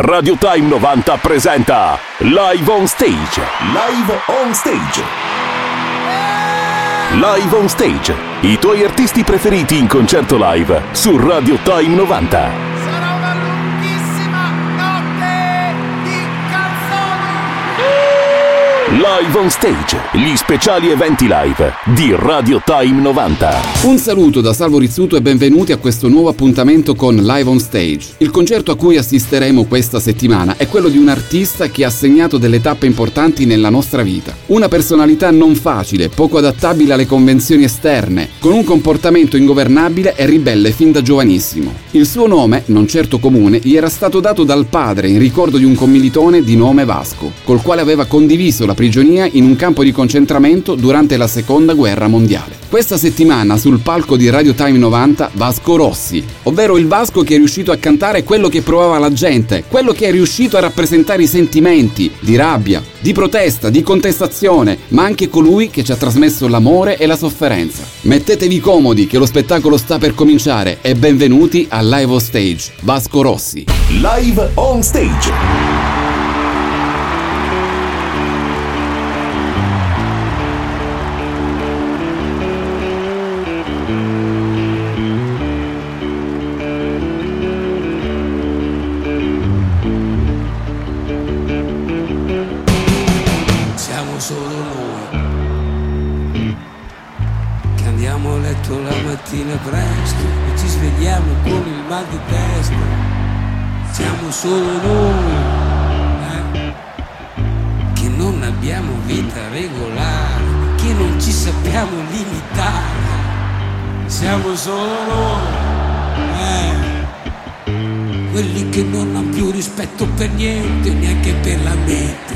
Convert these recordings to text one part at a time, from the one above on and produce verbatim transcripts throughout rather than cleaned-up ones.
Radio Time novanta presenta Live on Stage. Live on Stage. Live on Stage. I tuoi artisti preferiti in concerto live su Radio Time novanta. Sarà una lunghissima notte di canzoni. Live on Stage, gli speciali eventi live di Radio Time novanta. Un saluto da Salvo Rizzuto e benvenuti a questo nuovo appuntamento con Live on Stage. Il concerto a cui assisteremo questa settimana è quello di un artista che ha segnato delle tappe importanti nella nostra vita. Una personalità non facile, poco adattabile alle convenzioni esterne, con un comportamento ingovernabile e ribelle fin da giovanissimo. Il suo nome, non certo comune, gli era stato dato dal padre in ricordo di un commilitone di nome Vasco, col quale aveva condiviso la prigionia in un campo di concentramento durante la seconda guerra mondiale. Questa settimana sul palco di Radio Time novanta Vasco Rossi, ovvero il Vasco che è riuscito a cantare quello che provava la gente, quello che è riuscito a rappresentare i sentimenti di rabbia, di protesta, di contestazione, ma anche colui che ci ha trasmesso l'amore e la sofferenza. Mettetevi comodi che lo spettacolo sta per cominciare e benvenuti a Live on Stage, Vasco Rossi. Live on Stage. Presto e ci svegliamo con il mal di testa. Siamo solo noi eh? che non abbiamo vita regolare, che non ci sappiamo limitare. Siamo solo noi eh? quelli che non hanno più rispetto per niente, neanche per la mente.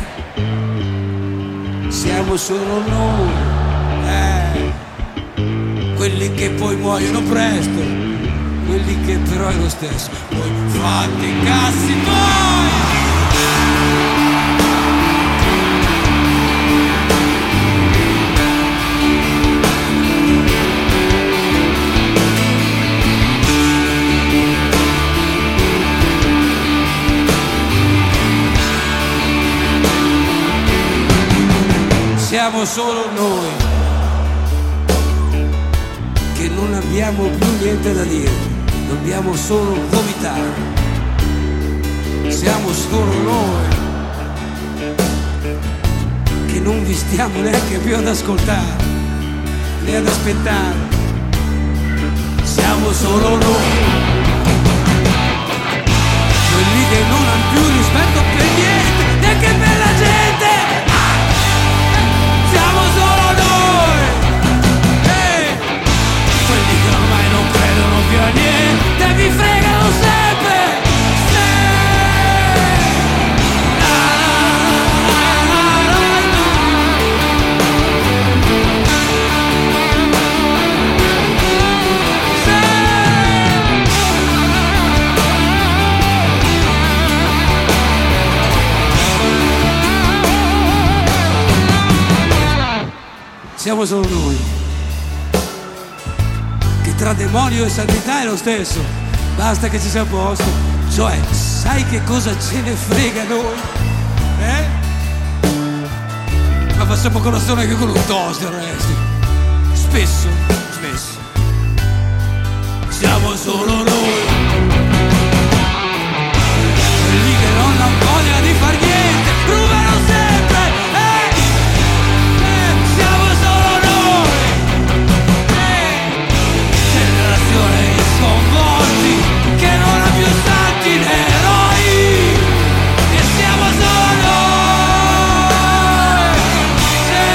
Siamo solo noi eh? quelli che poi muoiono presto, quelli che però è lo stesso, poi fate i cazzi poi! Siamo solo noi che non abbiamo più niente da dire, dobbiamo solo vomitare. Siamo solo noi che non vi stiamo neanche più ad ascoltare né ad aspettare. Siamo solo noi quelli che non hanno più rispetto per niente, neanche per la gente. Siamo solo noi che ormai non credono più a niente, vi fregano sempre. Sì. La, la, la, sì. Siamo solo noi. Tra demonio e santità è lo stesso, basta che ci sia a posto. Cioè, sai che cosa ce ne frega noi? Eh? Ma facciamo colazione anche con un toast del resto. Spesso, spesso siamo solo noi quelli che non hanno voglia di far niente, provano sempre. Eh? Eh, siamo solo noi generazione di sconvolti che non ha più santi né eroi, e siamo solo noi. Sì.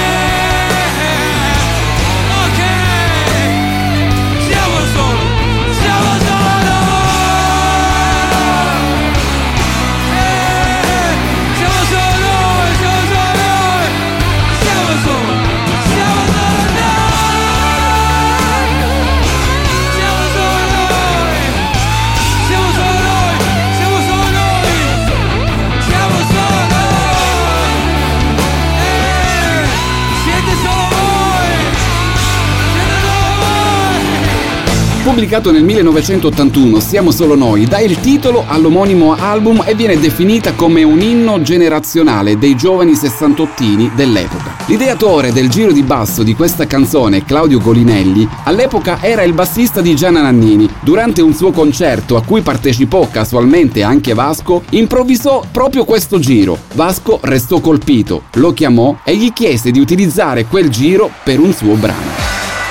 Ok, siamo solo, siamo solo noi. Pubblicato nel millenovecentottantuno, Siamo solo noi dà il titolo all'omonimo album e viene definita come un inno generazionale dei giovani sessantottini dell'epoca. L'ideatore del giro di basso di questa canzone, Claudio Golinelli, all'epoca era il bassista di Gianna Nannini. Durante un suo concerto a cui partecipò casualmente anche Vasco, improvvisò proprio questo giro. Vasco restò colpito, lo chiamò e gli chiese di utilizzare quel giro per un suo brano.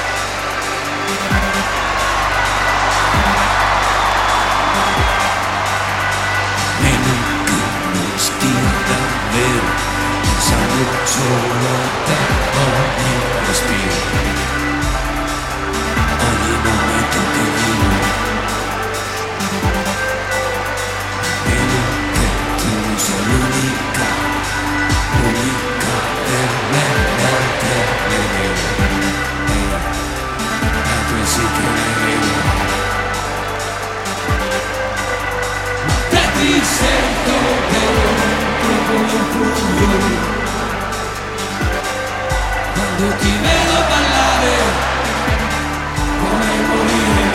Quando ti vedo ballare come morire,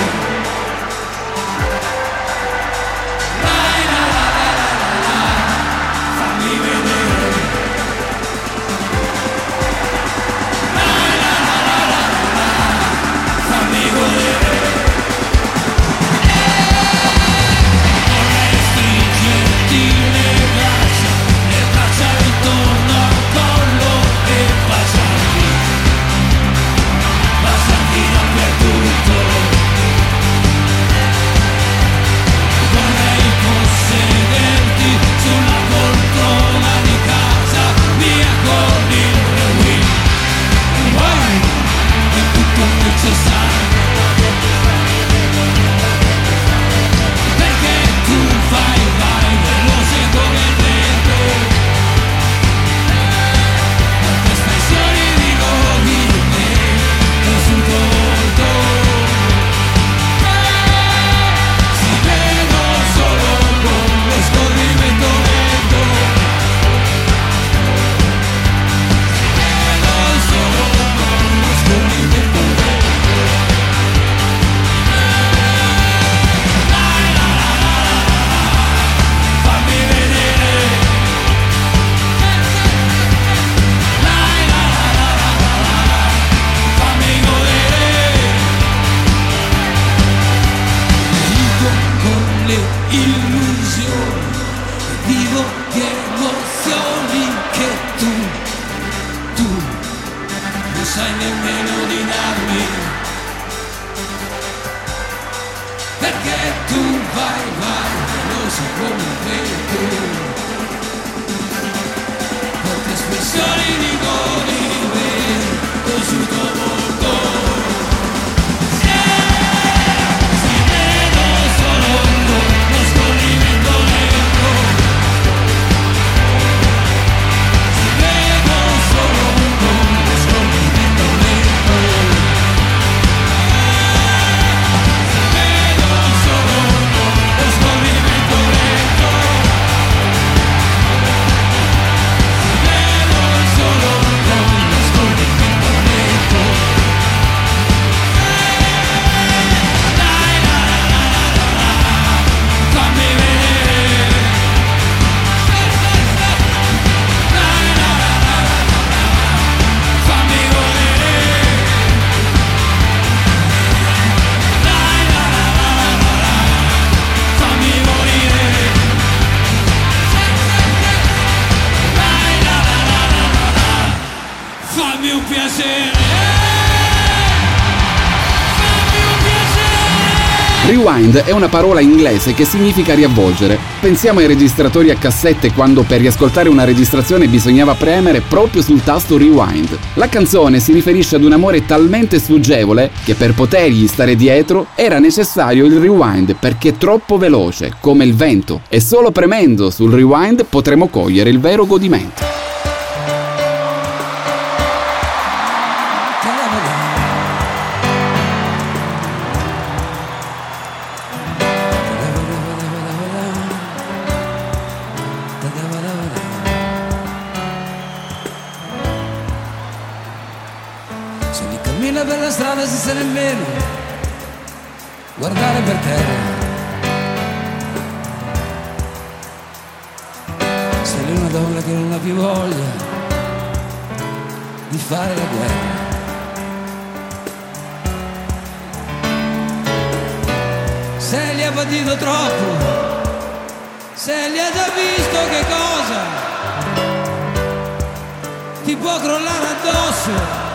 dai la la la la la la, fammi vedere, dai la la la la la la, fammi godere. Vorrei stringerti le braccia, le braccia intorno al collo e baciarti, baciarti dappertutto. Vorrei possederti sulla poltrona di casa mia con il rewind. Wine è tutto necessario, perché tu vai, vai veloce come il vento. Quante espressioni di movimento sul tuo volto, si vedo solo con lo scorrimento lento, si vedo solo con lo scorrimento lento. Dai la la la la la, fammi vedere, dai la la la la la, fammi godere. Vivo con le illusioni, vivo di emozioni che tu, tu non sai nemmeno di darmi, perché tu vai, vai veloce come il vento. Quante espressioni di godimento sul tuo volto, si vedo solo con lo scorrimento lento, si vedo solo con lo scorrimento lento, si vedo solo con lo scorrimento lento, si vedo solo con lo scorrimento lento. Dai la la la la la, fammi vedere, dai la la la la la, fammi godere, dai la la la la la, fammi morire, dai la la la la la, fammi un piacere, fammi un piacere. Rewind è una parola inglese che significa riavvolgere. Pensiamo ai registratori a cassette quando per riascoltare una registrazione bisognava premere proprio sul tasto rewind. La canzone si riferisce ad un amore talmente sfuggevole che per potergli stare dietro era necessario il rewind perché è troppo veloce, come il vento, e solo premendo sul rewind potremo cogliere il vero godimento. Se mi cammina per la strada senza nemmeno guardare per terra. Sei una donna che non ha più voglia di fare la guerra. Se gli ha patito troppo, se gli ha già visto che cosa ti può crollare addosso,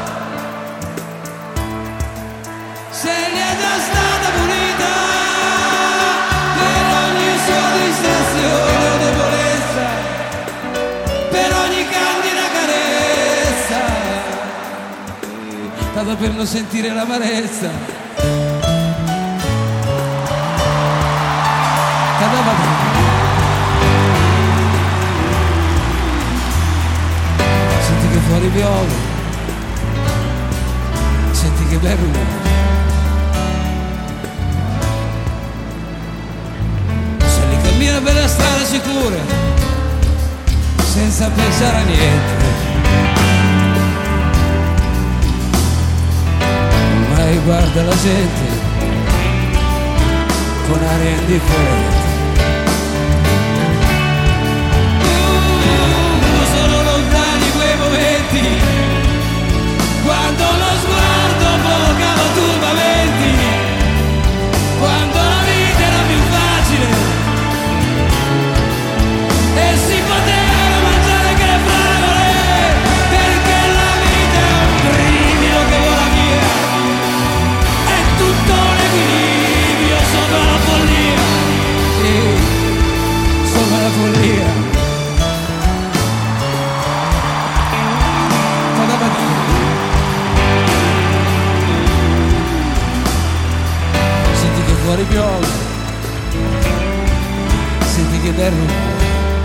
se gli è già stata punita per ogni sua distrazione o debolezza, per ogni candida carezza, tanto per non sentire l'amarezza. Senti che fuori piove, senti che bel rumore, se li cammina per la strada sicura, senza pensare a niente, ormai guarda la gente con aria indifferente. Quando lo sguardo provocava turbamenti, quando la vita era più facile e si potevano mangiare che le fragole, perché la vita è un brivido che vola via, è tutto un equilibrio sopra la follia, sì, sopra la follia. Fuori piove, senti che bel rumore,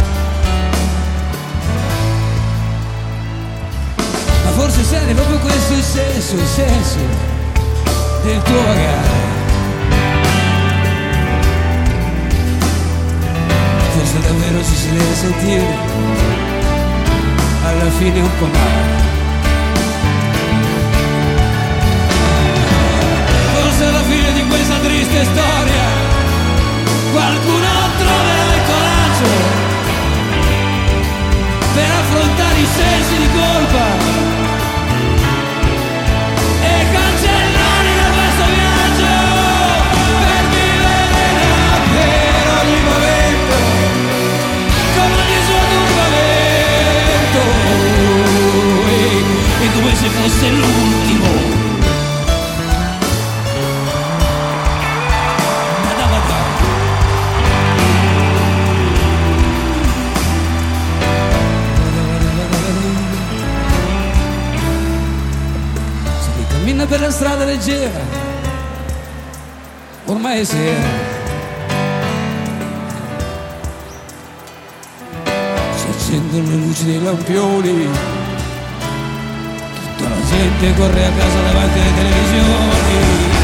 ma forse sai proprio questo il senso, il senso del tuo vagare. Forse davvero ci si deve sentire alla fine un po' male. Alla fine di questa triste storia qualcuno troverà il coraggio per affrontare i sensi di colpa e cancellare da questo viaggio, per vivere davvero ogni momento con ogni suo turbamento, e, e come se fosse l'ultimo. Per la strada leggera, ormai è sera, si accendono le luci dei lampioni, tutta la gente corre a casa davanti alle televisioni,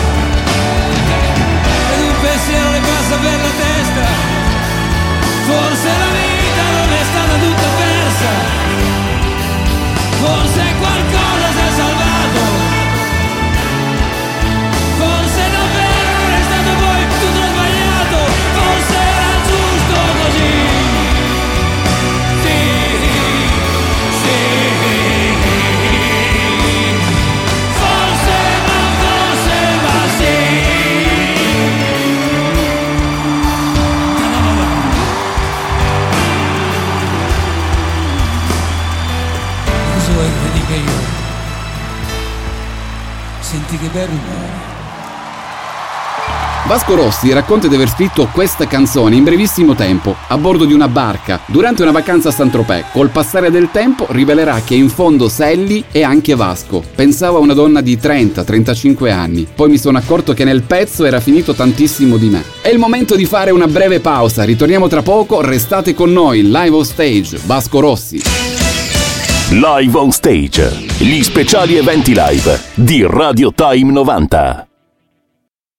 ed un pensiero le passa per la testa, forse la vita non è stata tutta persa, forse qualcosa si è salvato, forse davvero non è stato poi tutto sbagliato, forse era giusto così, sì, sì, forse ma forse ma sì. Cosa vuoi che dica io? Senti che bel rumore. Vasco Rossi racconta di aver scritto questa canzone in brevissimo tempo, a bordo di una barca, durante una vacanza a Saint-Tropez. Col passare del tempo rivelerà che in fondo Sally è anche Vasco. Pensavo a una donna di trenta trentacinque anni, poi mi sono accorto che nel pezzo era finito tantissimo di me. È il momento di fare una breve pausa, ritorniamo tra poco, restate con noi, live on stage, Vasco Rossi. Live on stage, gli speciali eventi live di Radio Time novanta.